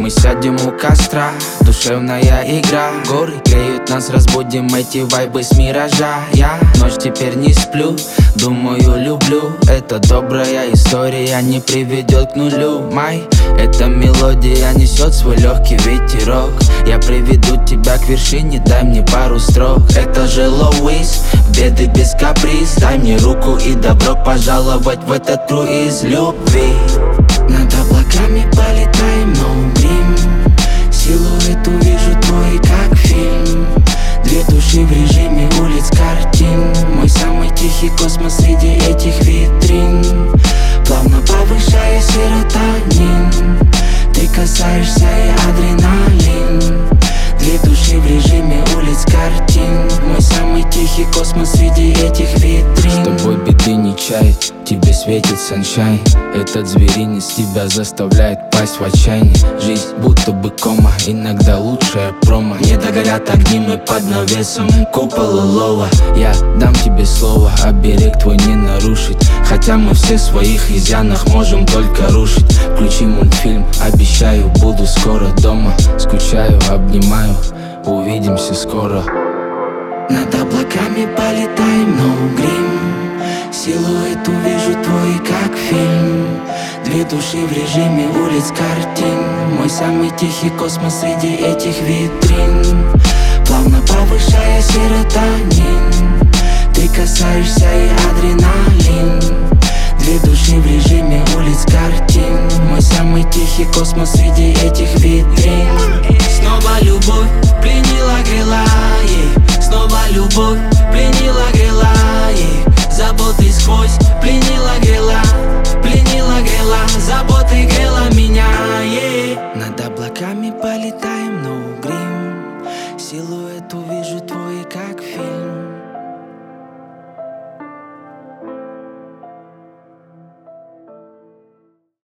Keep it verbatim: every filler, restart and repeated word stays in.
Мы сядем у костра, душевная игра. Горы греют нас, разбудим эти вайбы с миража. Я ночь теперь не сплю, думаю, люблю. Это добрая история не приведет к нулю. Май, эта мелодия несет свой легкий ветерок. Я приведу тебя к вершине, дай мне пару строк. Это же Лоуис, беды без каприз. Дай мне руку и добро пожаловать в этот круиз любви. Над облаками полетаем, no грим. Силуэт увижу твой, как фильм. Две души в режиме улиц картин. Мой самый тихий космос среди этих витрин. Плавно повышая серотонин. Ты касаешься и адреналин. Две души в режиме улиц картин. Мой самый тихий космос среди этих витрин. С тобой беды не чает, тебе светит саншайн. Этот зверинец тебя заставляет пасть в отчаянии. Жизнь будто бы кома, иногда лучшая промо. Не догорят огни, мы под навесом купола лова. Я дам тебе слово, оберег твой не нарушить. Хотя мы все в своих изъянах можем только рушить. Включи мультфильм, обещаю, буду скоро дома. Скучаю, обнимаю, увидимся скоро. Над облаками полетаем, no грим. Силуэт увижу твой, как фильм. Две души в режиме улиц картин. Мой самый тихий космос среди этих витрин. Плавно повышая серотонин. Ты касаешься и адреналин. Две души в режиме улиц картин. Мой самый тихий космос среди этих витрин. Снова любовь пленила, грела, ей. Снова любовь